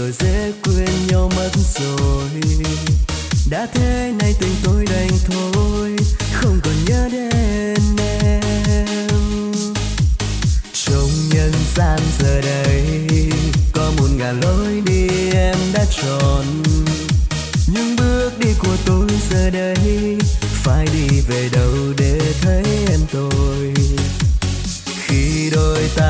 rồi dễ quên nhau mất rồi. Đã thế nay tình tôi đành thôi, không còn nhớ đến em. Trong nhân gian giờ đây có 1000 lối đi em đã chọn, nhưng bước đi của tôi giờ đây phải đi về đâu